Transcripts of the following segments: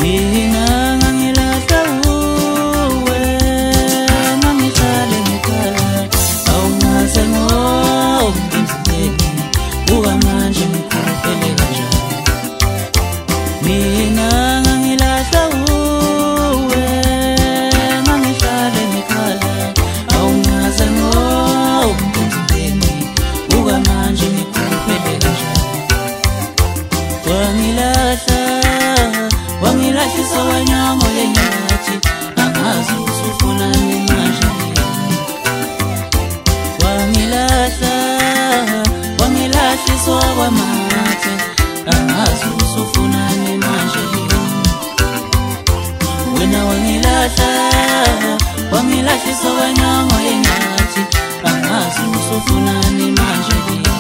mina ngangilahla uwe ngangihlale ngikhala awungaze ngomphezuleni buka manje ngikhuphele kanjani mina ngangilahla uwe ngangihlale ngikhala awungaze ngomphezuleni buka manje ngikhuphele kanjani wangilahlisa wanyongo yenyathi angazi usufunani manje wangilahliswa kwamathe angazi usufunani manje wena wangilahliswa wanyongo yenyathi angazi usufunani manje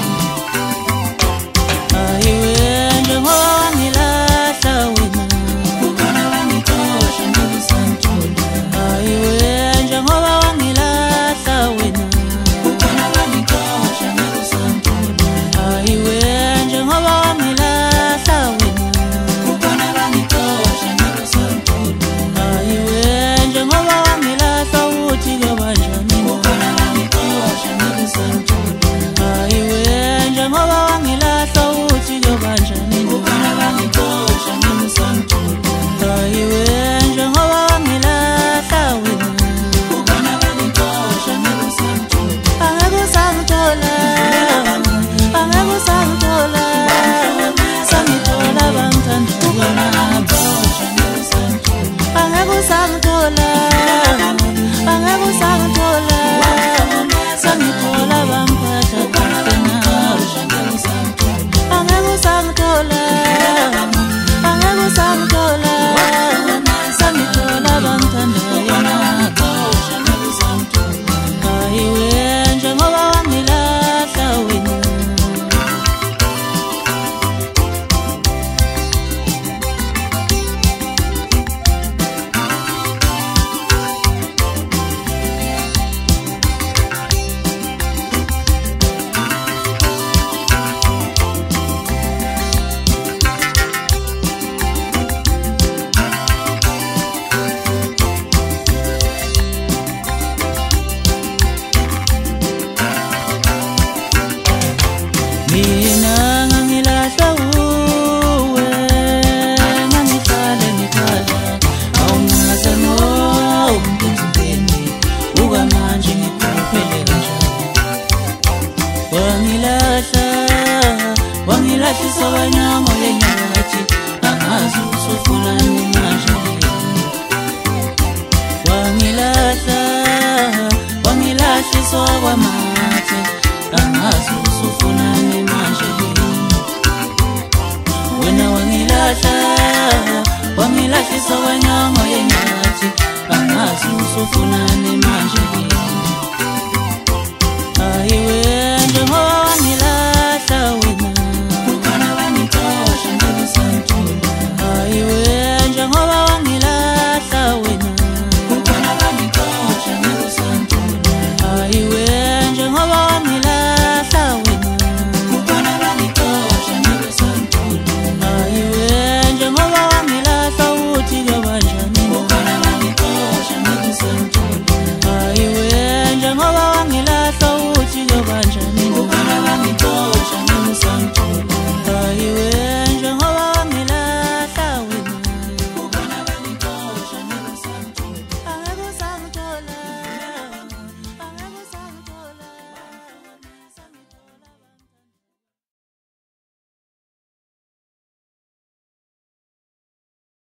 mina ngangilahla uwe ngangihlale ngikhala awungaze ngomphezuleni buka manje ngikhuphele kanjani wangilahlisa wanyongo yenyathi angazi usufunani manje wangilahliswa kwamathe angazi usufunani manje wena wangilahlisa wanyongo yenyathi angazi usufunani manje